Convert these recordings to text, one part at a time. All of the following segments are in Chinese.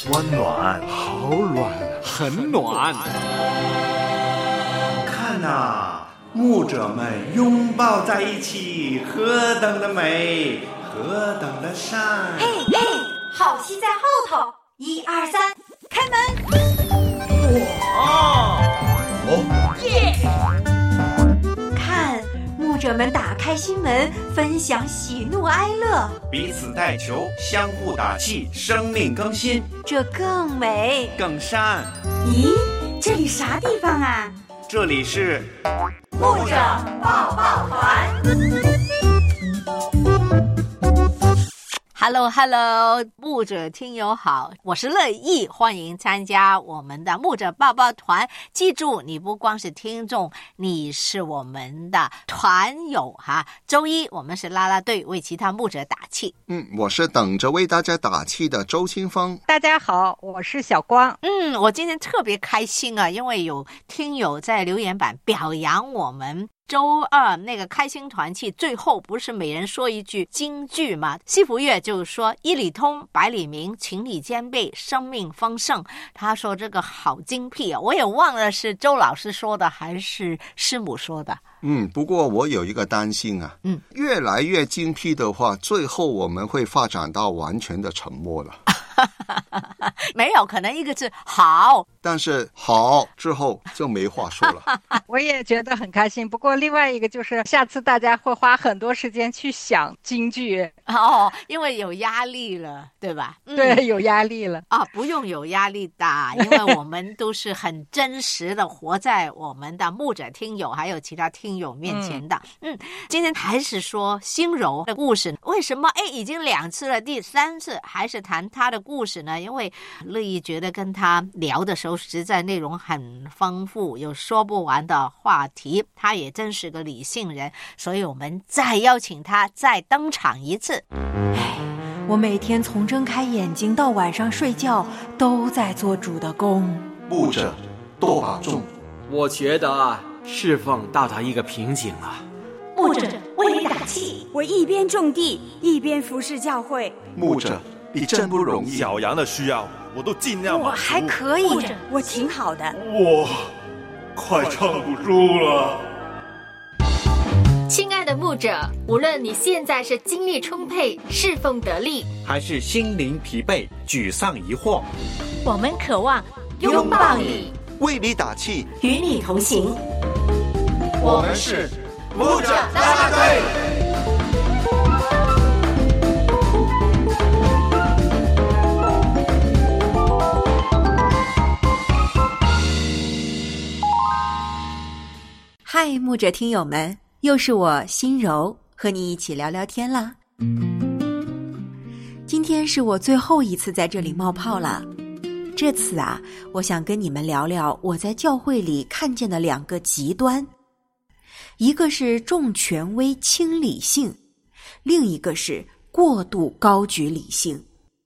温暖， 好暖， 很暖。 看啊，牧者们拥抱在一起，何等的美，何等的善！ 嘿嘿，好戏在后头，1、2、3，开门！ 哇！ 哦，耶！看，牧者们打开心门，分享喜怒哀乐， 彼此代求，相互打气，生命更新， 这更美更善。 咦，这里啥地方啊？ 这里是牧者抱抱团。 Hello， 牧者听友好，我是乐意，欢迎参加我们的牧者抱抱团。记住，你不光是听众，你是我们的团友哈。周一我们是啦啦队，为其他牧者打气。 我是等着为大家打气的周清风。 大家好，我是小光。 我今天特别开心啊，因为有听友在留言板表扬我们。周二那个开心团契最后不是每人说一句金句吗？西福月就是说一理通百理明，情理兼备，生命丰盛。他说这个好精辟啊，我也忘了是周老师说的还是师母说的。 不过我有一个担心啊，越来越精辟的话，最后我们会发展到完全的沉默了。 没有，可能一个字好， 但是好之后就没话说了。 我也觉得很开心，不过另外一个就是下次大家会花很多时间去想京剧因为有压力了，对吧？ 对，有压力了不用有压力的，因为我们都是很真实的活在我们的牧者听友还有其他听友面前的。今天还是说心柔的故事，为什么已经2次了，第3次还是谈他的故事呢？因为乐意觉得跟他聊的时候实在内容很丰富，有说不完的话题，他也真是个理性人，所以我们再邀请他再登场一次。 我每天从睁开眼睛到晚上睡觉都在做主的工。 牧者多保重。 我觉得侍奉到达一个瓶颈了。 牧者为你打气， 我一边种地一边服侍教会。 牧者你真不容易， 小羊的需要我都尽量满足。 我还可以，我挺好的。 我快撑不住了。 亲爱的牧者，无论你现在是精力充沛、侍奉得力， 还是心灵疲惫、沮丧疑惑， 我们渴望拥抱你， 为你打气， 与你同行。 我们是牧者啦啦队。 嗨，牧者听友们，又是我心柔和你一起聊聊天啦。今天是我最后一次在这里冒泡了。这次我想跟你们聊聊我在教会里看见的2个极端，一个是重权威轻理性，另一个是过度高举理性。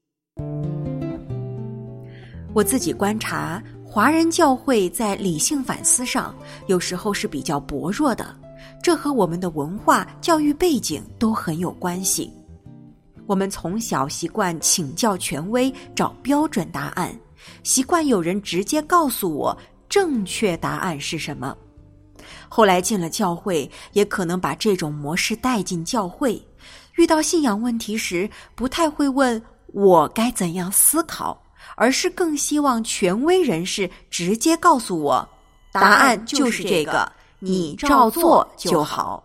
我自己观察，华人教会在理性反思上有时候是比较薄弱的，这和我们的文化教育背景都很有关系。我们从小习惯请教权威，找标准答案，习惯有人直接告诉我正确答案是什么。后来进了教会，也可能把这种模式带进教会，遇到信仰问题时不太会问我该怎样思考，而是更希望权威人士直接告诉我答案就是这个，你照做就好。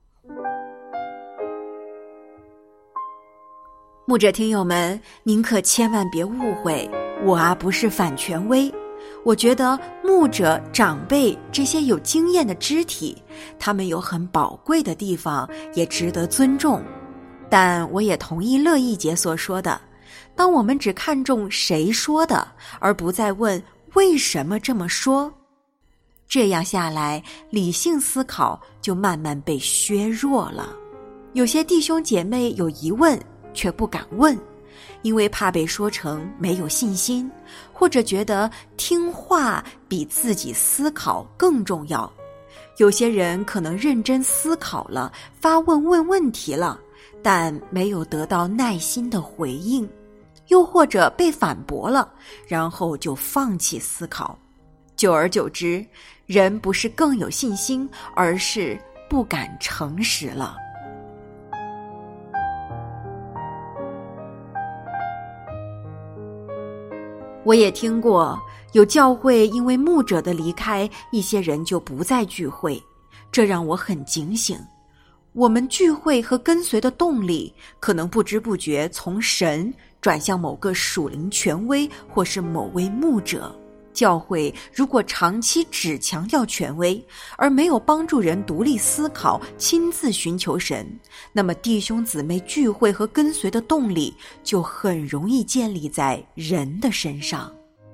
牧者听友们，您可千万别误会，我不是反权威。我觉得牧者、长辈这些有经验的肢体，他们有很宝贵的地方，也值得尊重。但我也同意乐意姐所说的，当我们只看重谁说的，而不再问为什么这么说，这样下来，理性思考就慢慢被削弱了。有些弟兄姐妹有疑问却不敢问，因为怕被说成没有信心，或者觉得听话比自己思考更重要。有些人可能认真思考了，问问题了，但没有得到耐心的回应， 又或者被反驳了，然后就放弃思考。久而久之，人不是更有信心，而是不敢诚实了。我也听过有教会因为牧者的离开，一些人就不再聚会，这让我很警醒。我们聚会和跟随的动力，可能不知不觉从神转向某个属灵权威或是某位牧者。教会如果长期只强调权威，而没有帮助人独立思考、亲自寻求神，那么弟兄姊妹聚会和跟随的动力就很容易建立在人的身上。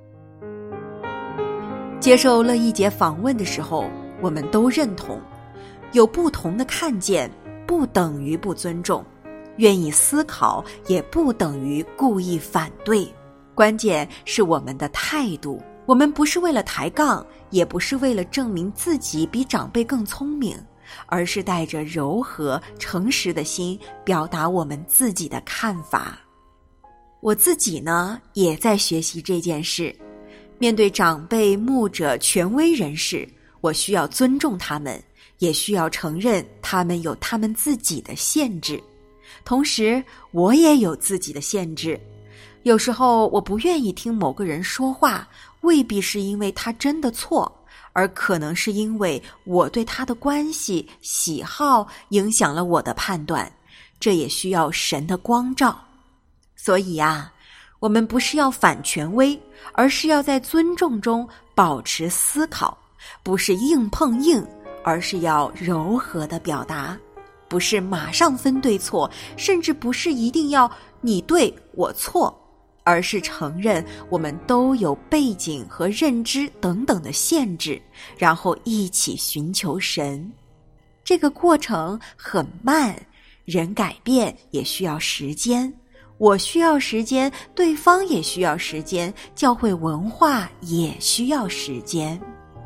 接受乐意姐访问的时候，我们都认同，有不同的看见不等于不尊重，愿意思考也不等于故意反对，关键是我们的态度。我们不是为了抬杠，也不是为了证明自己比长辈更聪明，而是带着柔和、诚实的心表达我们自己的看法。我自己呢，也在学习这件事。面对长辈、牧者、权威人士，我需要尊重他们，也需要承认他们有他们自己的限制。同时，我也有自己的限制。有时候我不愿意听某个人说话，未必是因为他真的错，而可能是因为我对他的关系、喜好影响了我的判断，这也需要神的光照。所以啊，我们不是要反权威，而是要在尊重中保持思考，不是硬碰硬，而是要柔和的表达，不是马上分对错，甚至不是一定要你对我错，而是承认我们都有背景和认知等等的限制，然后一起寻求神。这个过程很慢，人改变也需要时间，我需要时间，对方也需要时间，教会文化也需要时间。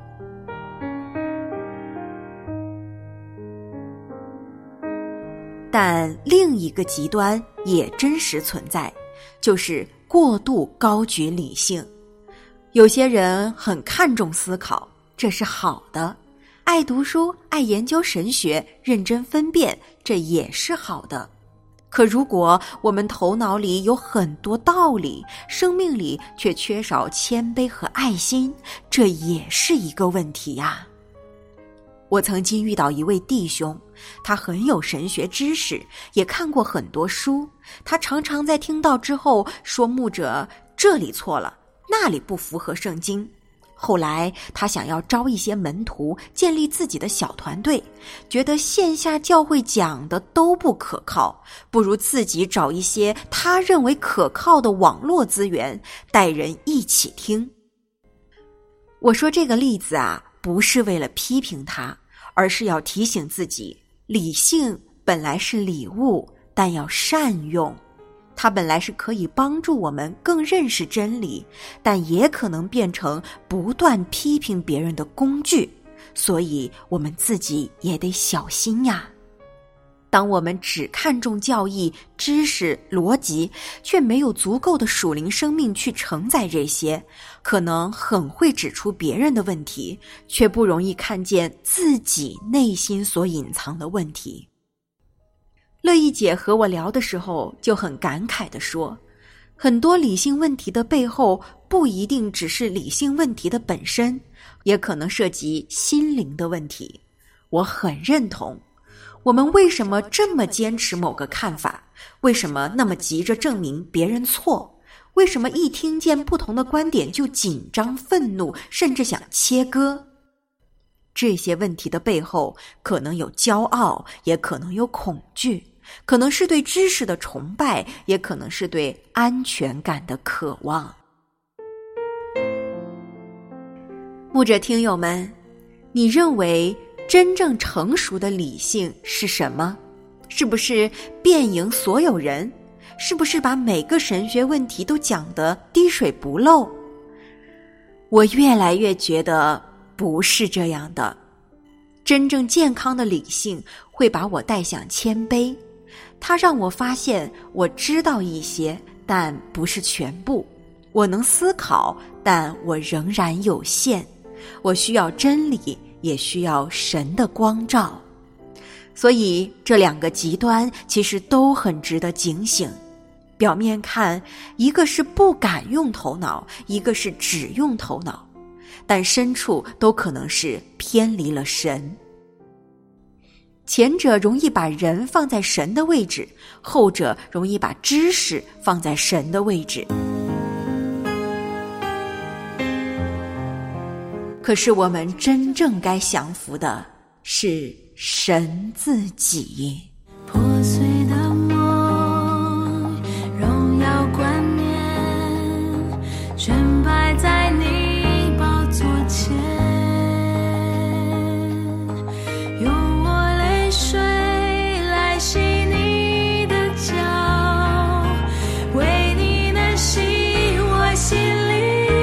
但另一个极端也真实存在，就是过度高举理性。有些人很看重思考，这是好的；爱读书、爱研究神学、认真分辨，这也是好的。可如果我们头脑里有很多道理，生命里却缺少谦卑和爱心，这也是一个问题呀。我曾经遇到一位弟兄，他很有神学知识，也看过很多书，他常常在听到之后说牧者这里错了，那里不符合圣经。后来他想要招一些门徒，建立自己的小团队，觉得线下教会讲的都不可靠，不如自己找一些他认为可靠的网络资源，带人一起听。我说这个例子啊，不是为了批评他，而是要提醒自己，理性本来是礼物，但要善用。它本来是可以帮助我们更认识真理，但也可能变成不断批评别人的工具，所以我们自己也得小心呀。当我们只看重教义、知识、逻辑，却没有足够的属灵生命去承载这些，可能很会指出别人的问题，却不容易看见自己内心所隐藏的问题。乐意姐和我聊的时候就很感慨地说，很多理性问题的背后不一定只是理性问题的本身，也可能涉及心灵的问题。我很认同，我们为什么这么坚持某个看法？为什么那么急着证明别人错？为什么一听见不同的观点就紧张、愤怒，甚至想切割？这些问题的背后，可能有骄傲，也可能有恐惧，可能是对知识的崇拜，也可能是对安全感的渴望。牧者听友们，你认为真正成熟的理性是什么？是不是辩赢所有人？是不是把每个神学问题都讲得滴水不漏？我越来越觉得不是这样的。真正健康的理性会把我带向谦卑，它让我发现我知道一些， 但不是全部。我能思考，但我仍然有限。我需要真理，也需要神的光照。所以这两个极端其实都很值得警醒。表面看，一个是不敢用头脑，一个是只用头脑，但深处都可能是偏离了神。前者容易把人放在神的位置，后者容易把知识放在神的位置。可是我们真正该降服的是神自己。 破碎的梦，荣耀冠冕，全摆在你宝座前，用我泪水来洗你的脚，为你能洗我心里。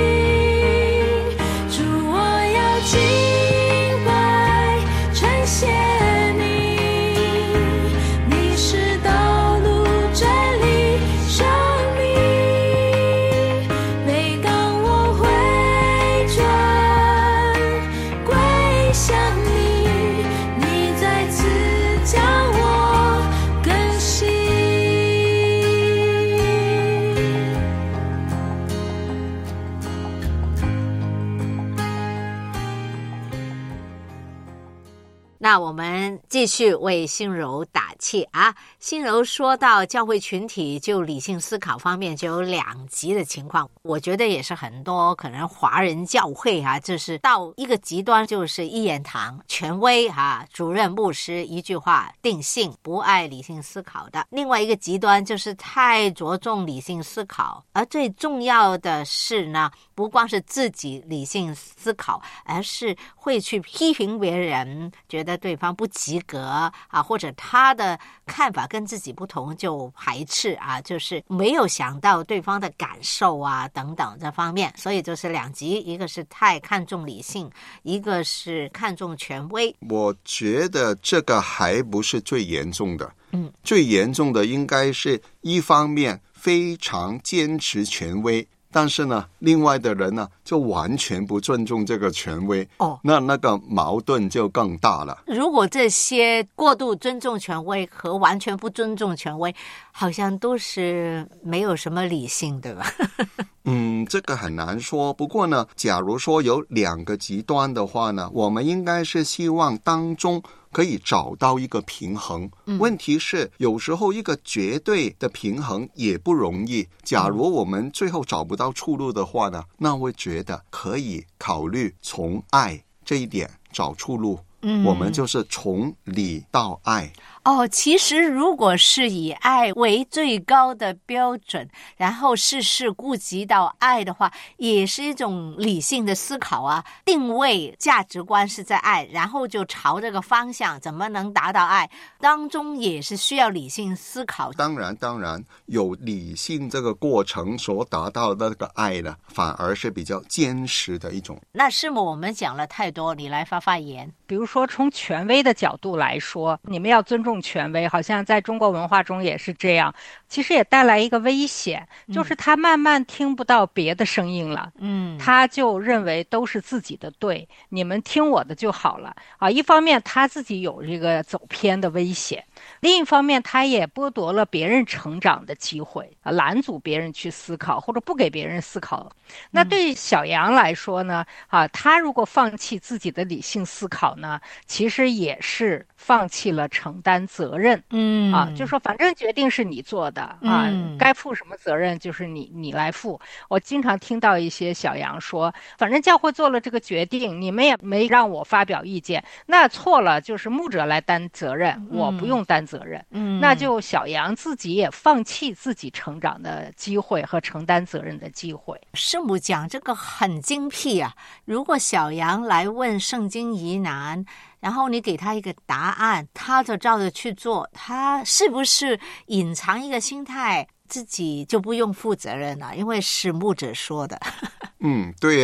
那我们继续为心柔打气啊！心柔说到教会群体就理性思考方面就有两极的情况，我觉得也是很多可能华人教会啊，就是到一个极端，就是一言堂权威啊，主任牧师一句话定性，不爱理性思考的；另外一个极端就是太着重理性思考，而最重要的是呢，不光是自己理性思考，而是会去批评别人，觉得对方不及格啊，或者他的看法跟自己不同就排斥啊，就是没有想到对方的感受啊等等这方面，所以就是两极，一个是太看重理性，一个是看重权威。 我觉得这个还不是最严重的，最严重的应该是一方面非常坚持权威，但是呢，另外的人呢就完全不尊重这个权威，那个矛盾就更大了。 如果这些过度尊重权威和完全不尊重权威，好像都是没有什么理性，对吧？ 这个很难说。不过呢，假如说有两个极端的话呢，我们应该是希望当中可以找到一个平衡。问题是有时候一个绝对的平衡也不容易。假如我们最后找不到出路的话呢，那我觉得可以考虑从爱这一点找出路。我们就是从理到爱。 其实如果是以爱为最高的标准，然后事事顾及到爱的话，也是一种理性的思考啊。定位价值观是在爱，然后就朝这个方向怎么能达到爱，当中也是需要理性思考。 当然有理性这个过程所达到的那个爱呢，反而是比较坚实的一种。 那师母，我们讲了太多，你来发言。 比如说从权威的角度来说，你们要尊重权威，好像在中国文化中也是这样，其实也带来一个危险，就是他慢慢听不到别的声音了，他就认为都是自己的对，你们听我的就好了啊。一方面他自己有这个走偏的危险，另一方面他也剥夺了别人成长的机会啊，拦阻别人去思考，或者不给别人思考。那对小杨来说呢，他如果放弃自己的理性思考呢，其实也是放弃了承担责任。就说反正决定是你做的啊，该负什么责任就是你来负。我经常听到一些小杨说，反正教会做了这个决定，你们也没让我发表意见，那错了就是牧者来担责任，我不用担责任。那就小杨自己也放弃自己成长的机会和承担责任的机会。 师母讲这个很精辟啊，如果小杨来问圣经疑难，然后你给他一个答案，他就照着去做，他是不是隐藏一个心态，自己就不用负责任了？因为是牧者说的。 对呀，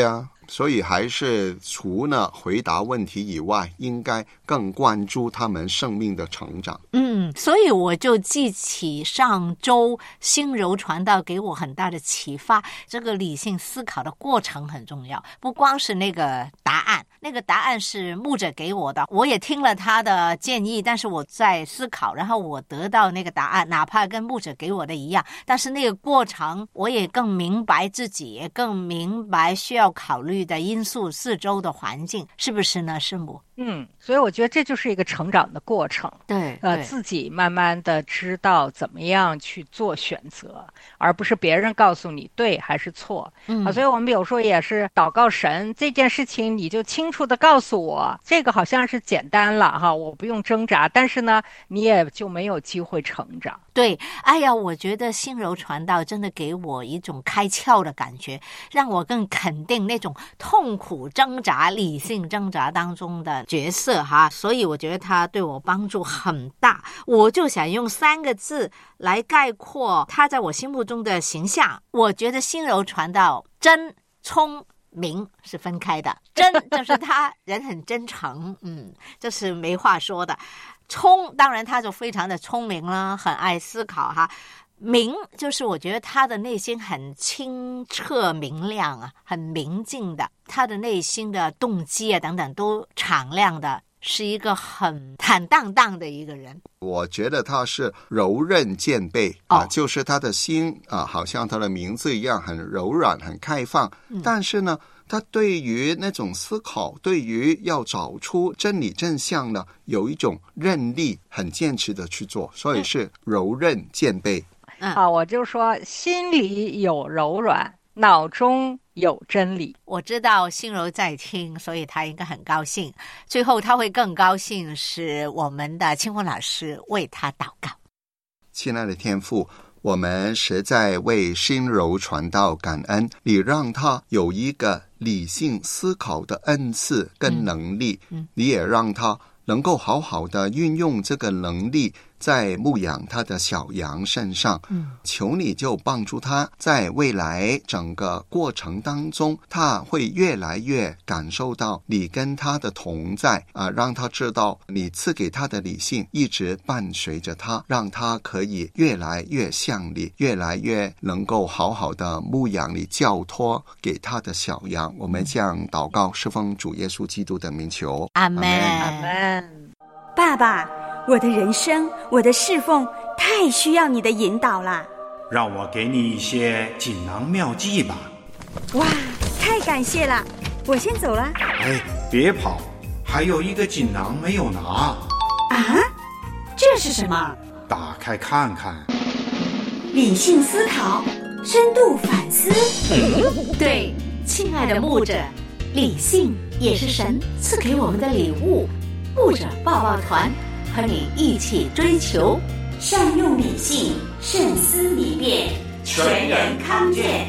所以还是除了回答问题以外，应该更关注他们生命的成长。 所以我就记起上周心柔传道给我很大的启发，这个理性思考的过程很重要，不光是那个答案，那个答案是牧者给我的，我也听了他的建议，但是我在思考，然后我得到那个答案，哪怕跟牧者给我的一样，但是那个过程我也更明白自己，也更明白需要考虑的因素，四周的环境，是不是呢，师母？ 所以我觉得这就是一个成长的过程。 对， 自己慢慢的知道怎么样去做选择，而不是别人告诉你对还是错。所以我们有时候也是祷告神，这件事情你就清楚的告诉我，这个好像是简单了哈，我不用挣扎，但是呢，你也就没有机会成长。 对，哎呀，我觉得心柔传道真的给我一种开窍的感觉，让我更肯定那种痛苦挣扎、理性挣扎当中的角色哈，所以我觉得他对我帮助很大。我就想用3个字来概括他在我心目中的形象，我觉得心柔传道真聪明是分开的，真就是他人很真诚，这是没话说的。聪当然他就非常的聪明了，很爱思考哈。明就是我觉得他的内心很清澈明亮啊，很明净的，他的内心的动机啊等等都敞亮的，是一个很坦荡荡的一个人。 我觉得他是柔韧兼备就是他的心好像他的名字一样，很柔软很开放，但是呢他对于那种思考，对于要找出真理真相呢，有一种韧力，很坚持的去做，所以是柔韧兼备。 我就说心里有柔软，脑中有真理。 我知道心柔在听，所以他应该很高兴。最后他会更高兴是我们的清风老师为他祷告。 亲爱的天父，我们实在为心柔传道感恩，你让他有一个理性思考的恩赐跟能力，你也让他能够好好的运用这个能力在牧养他的小羊身上，求你就帮助他在未来整个过程当中，他会越来越感受到你跟他的同在让他知道你赐给他的理性一直伴随着他，让他可以越来越像你，越来越能够好好的牧养你交托给他的小羊。我们这样祷告，是奉主耶稣基督的名求， 阿们， 阿们。 爸爸，我的人生，我的侍奉太需要你的引导了。 让我给你一些锦囊妙计吧。 哇，太感谢了，我先走了。 哎，别跑，还有一个锦囊没有拿。 这是什么？ 打开看看。 理性思考，深度反思。 对，亲爱的牧者，理性也是神赐给我们的礼物。牧者抱抱团和你一起追求， 善用理性，慎思明辨，全人康健。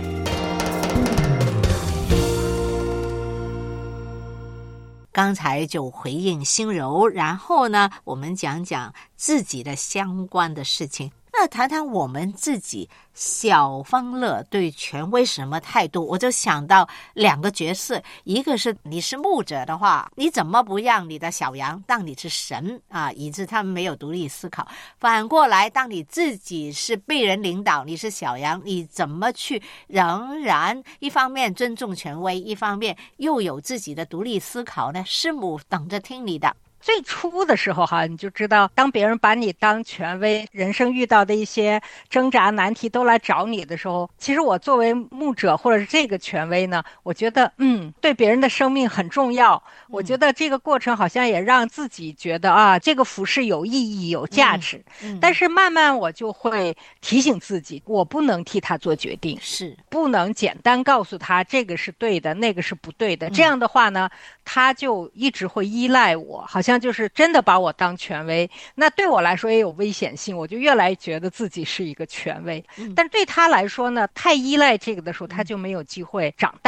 刚才就回应心柔，然后呢，我们讲讲自己的相关的事情。那谈谈我们自己小方乐对权威什么态度，我就想到2个角色，一个是你是牧者的话，你怎么不让你的小羊当你是神以致他们没有独立思考，反过来当你自己是被人领导，你是小羊，你怎么去仍然一方面尊重权威，一方面又有自己的独立思考呢？师母等着听你的。 最初的时候你就知道，当别人把你当权威，人生遇到的一些挣扎难题都来找你的时候，其实我作为牧者或者是这个权威呢，我觉得对别人的生命很重要。我觉得这个过程好像也让自己觉得这个服事有意义有价值。但是慢慢我就会提醒自己，我不能替他做决定， 是不能简单告诉他这个是对的那个是不对的，这样的话呢他就一直会依赖我，好像就是真的把我当权威，那对我来说也有危险性，我就越来觉得自己是一个权威。但对他来说呢，太依赖这个的时候，他就没有机会长大。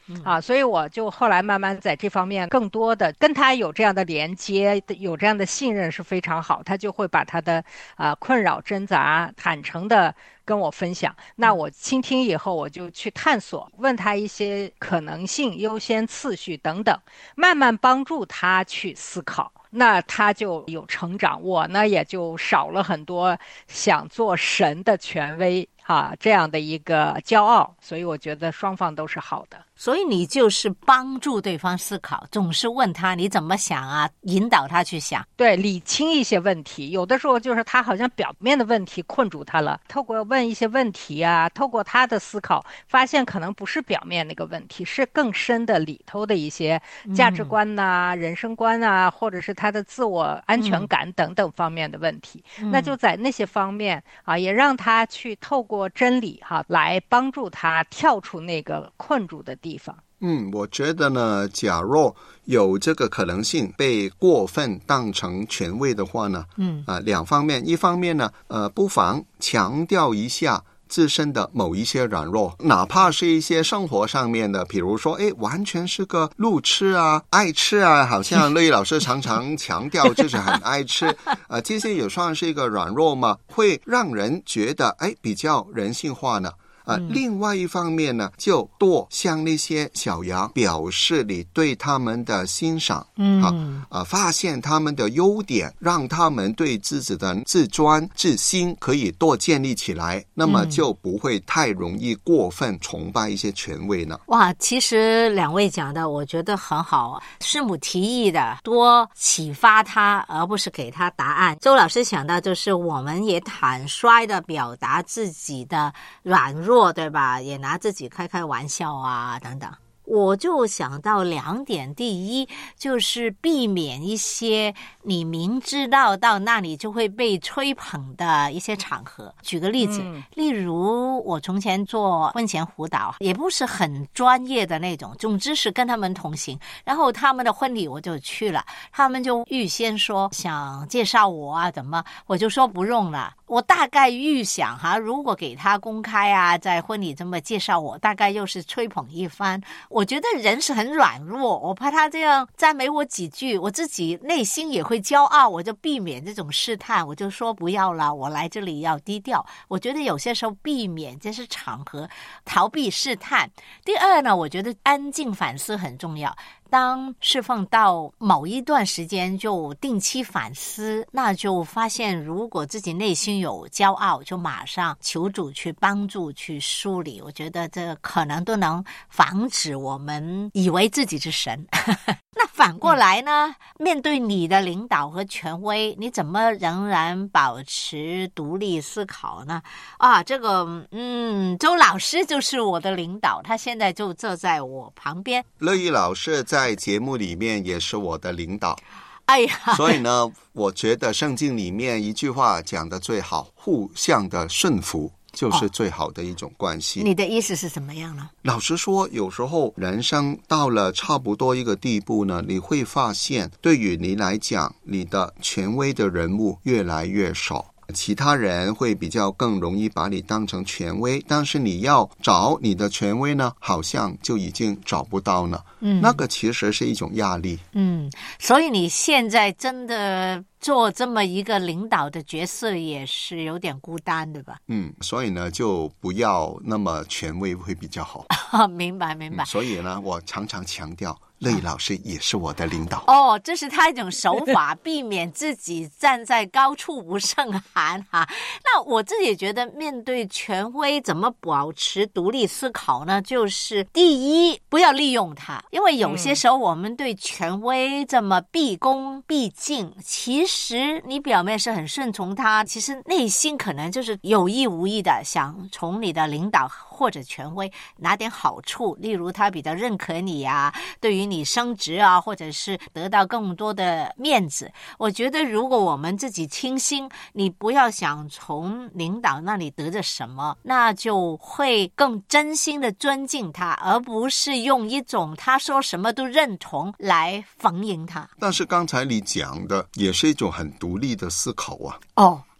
所以我就后来慢慢在这方面更多的跟他有这样的连接，有这样的信任是非常好，他就会把他的困扰挣扎坦诚的跟我分享，那我倾听以后，我就去探索，问他一些可能性、优先次序等等，慢慢帮助他去思考，那他就有成长，我呢也就少了很多想做神的权威这样的一个骄傲，所以我觉得双方都是好的。 所以你就是帮助对方思考，总是问他你怎么想啊，引导他去想， 对，理清一些问题。有的时候就是他好像表面的问题困住他了，透过问一些问题啊，透过他的思考，发现可能不是表面那个问题，是更深的里头的一些价值观啊、人生观啊，或者是他的自我安全感等等方面的问题。那就在那些方面也让他去透过真理来帮助他跳出那个困住的地方。 我觉得呢，假若有这个可能性被过分当成权威的话呢，两方面，一方面呢，不妨强调一下自身的某一些软弱，哪怕是一些生活上面的，比如说完全是个路痴啊，爱吃啊，好像乐意老师常常强调就是很爱吃这些也算是一个软弱嘛，会让人觉得比较人性化呢。另外一方面呢，就多向那些小羊表示你对他们的欣赏，发现他们的优点，让他们对自己的自尊自心可以多建立起来，那么就不会太容易过分崇拜一些权威呢。 哇，其实两位讲的我觉得很好，师母提议的多启发他，而不是给他答案。周老师想到就是我们也坦率的表达自己的软弱，对吧？也拿自己开玩笑啊等等。我就想到两点，第一就是避免一些你明知道到那里就会被吹捧的一些场合。举个例子，例如我从前做婚前辅导，也不是很专业的那种，总之是跟他们同行，然后他们的婚礼我就去了，他们就预先说想介绍我啊怎么，我就说不用了。我大概预想如果给他公开啊，在婚礼这么介绍我，大概又是吹捧一番。我觉得人是很软弱，我怕他这样赞美我几句，我自己内心也会骄傲，我就避免这种试探，我就说不要了，我来这里要低调。我觉得有些时候避免这是场合，逃避试探。第二呢，我觉得安静反思很重要。当释放到某一段时间就定期反思，那就发现如果自己内心有骄傲，就马上求主去帮助去梳理，我觉得这可能都能防止我们以为自己是神那反过来呢，面对你的领导和权威，你怎么仍然保持独立思考呢？这个周老师就是我的领导，他现在就坐在我旁边。 乐意老师在节目里面也是我的领导。所以呢，我觉得圣经里面一句话讲得最好，互相的顺服就是最好的一种关系。 你的意思是什么样呢？ 老实说，有时候人生到了差不多一个地步呢，你会发现对于你来讲，你的权威的人物越来越少，其他人会比较更容易把你当成权威，但是你要找你的权威呢，好像就已经找不到了。那个其实是一种压力。 所以你现在真的做这么一个领导的角色也是有点孤单，对吧？ 所以呢，就不要那么权威会比较好。 明白。 所以呢，我常常强调乐意老师也是我的领导。 这是他一种手法，避免自己站在高处不胜寒那我自己觉得面对权威怎么保持独立思考呢？就是第一，不要利用它，因为有些时候我们对权威这么毕恭毕敬，其实你表面是很顺从他，其实内心可能就是有意无意的想从你的领导或者权威拿点好处，例如他比较认可你啊，对于你升职啊，或者是得到更多的面子。我觉得如果我们自己清心，你不要想从领导那里得着什么，那就会更真心的尊敬他，而不是用一种他说什么都认同来逢迎他。 但是刚才你讲的也是一种很独立的思考啊。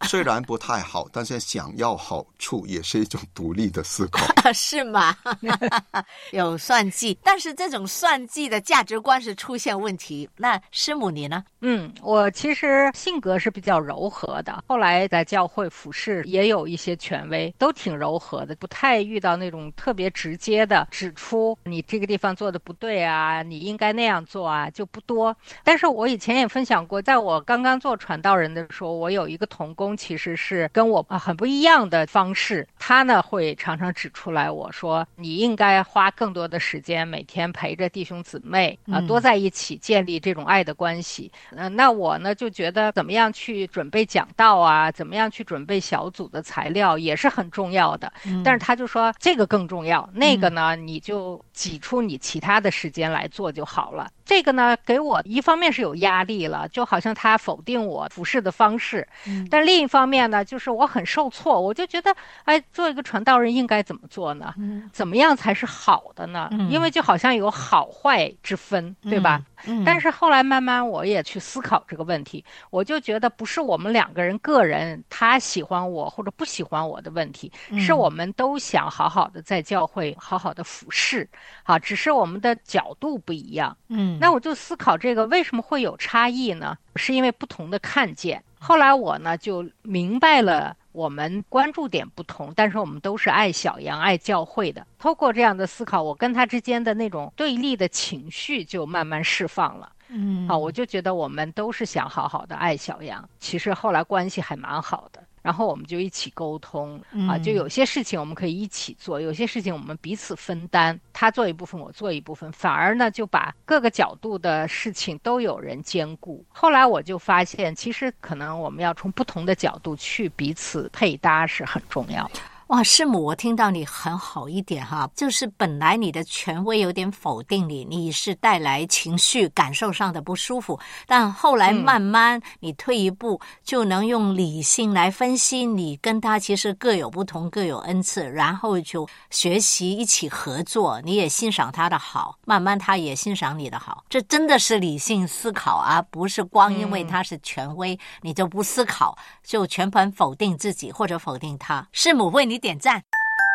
虽然不太好，但是想要好处也是一种独立的思考。 是吗？有算计，但是这种算计的价值观是出现问题。那师母你呢？ 我其实性格是比较柔和的，后来在教会服侍也有一些权威，都挺柔和的，不太遇到那种特别直接的指出你这个地方做的不对啊，你应该那样做啊，就不多。但是我以前也分享过，在我刚刚做传道人的时候，我有一个同工其实是跟我很不一样的方式，他呢会常常指出来我说你应该花更多的时间每天陪着弟兄姊妹多在一起建立这种爱的关系。那我呢就觉得怎么样去准备讲道啊，怎么样去准备小组的材料也是很重要的。但是他就说这个更重要，那个呢你就挤出你其他的时间来做就好了。这个呢给我一方面是有压力了，就好像他否定我服侍的方式，但另一方面呢就是我很受挫，我就觉得做一个传道人应该怎么做呢？怎么样才是好的呢？因为就好像有好坏之分，对吧？但是后来慢慢我也去思考这个问题，我就觉得不是我们两个人个人他喜欢我或者不喜欢我的问题，是我们都想好好的在教会好好的服侍，只是我们的角度不一样。那我就思考这个为什么会有差异呢？是因为不同的看见。后来我呢就明白了我们关注点不同，但是我们都是爱小羊爱教会的。透过这样的思考，我跟他之间的那种对立的情绪就慢慢释放了。我就觉得我们都是想好好的爱小羊，其实后来关系还蛮好的。然后我们就一起沟通就有些事情我们可以一起做，有些事情我们彼此分担，他做一部分我做一部分，反而呢就把各个角度的事情都有人兼顾。后来我就发现其实可能我们要从不同的角度去彼此配搭是很重要的。 哇，师母，我听到你很好一点哈，就是本来你的权威有点否定你，你是带来情绪感受上的不舒服，但后来慢慢你退一步，就能用理性来分析你跟他其实各有不同，各有恩赐，然后就学习一起合作，你也欣赏他的好，慢慢他也欣赏你的好，这真的是理性思考啊，不是光因为他是权威你就不思考，就全盘否定自己或者否定他。师母为你点赞。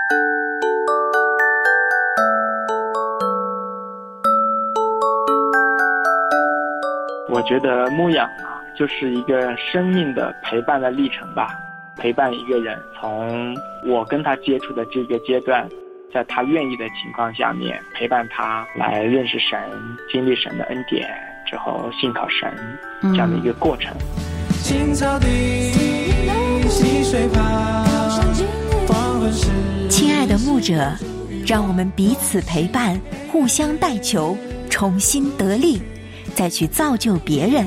我觉得牧养就是一个生命的陪伴的历程吧，陪伴一个人从我跟他接触的这个阶段，在他愿意的情况下面陪伴他来认识神，经历神的恩典之后信靠神这样的一个过程。青草地溪水旁， 亲爱的牧者，让我们彼此陪伴，互相代求，重新得力，再去造就别人。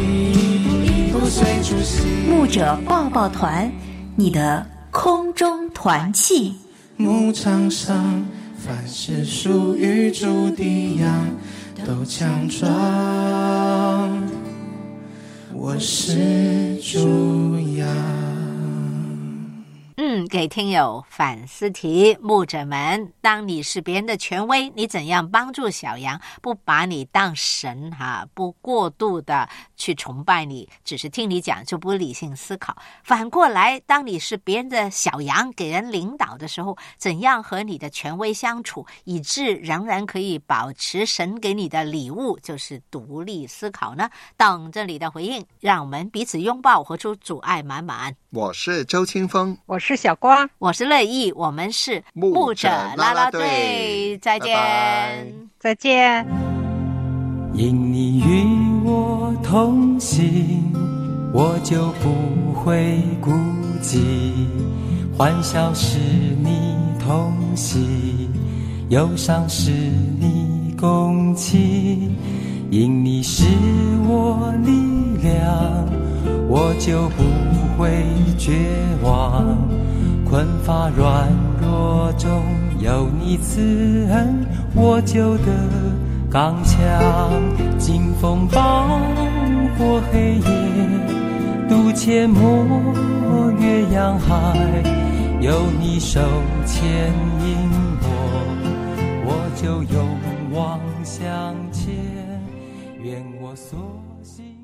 牧者抱抱团，你的空中团契。 牧场上凡是属于主的羊都强壮，我是主羊。 给听友反思题，牧者们，当你是别人的权威，你怎样帮助小羊不把你当神不过度的去崇拜你，只是听你讲就不理性思考。反过来，当你是别人的小羊，给人领导的时候，怎样和你的权威相处，以致仍然可以保持神给你的礼物，就是独立思考呢？等着你的回应，让我们彼此拥抱，活出主爱满满。 我是周清风， 我是小光， 我是乐意，我们是牧者啦啦队，再见， 拜拜， 再见。 因你与我同行，我就不会孤寂，欢笑是你同喜，忧伤是你共情，因你是我力量，我就不会绝望，困乏软弱中有你慈恩，我就得刚强，经风暴过黑夜，渡阡陌越洋海，有你手牵引我就勇往向前，愿我所行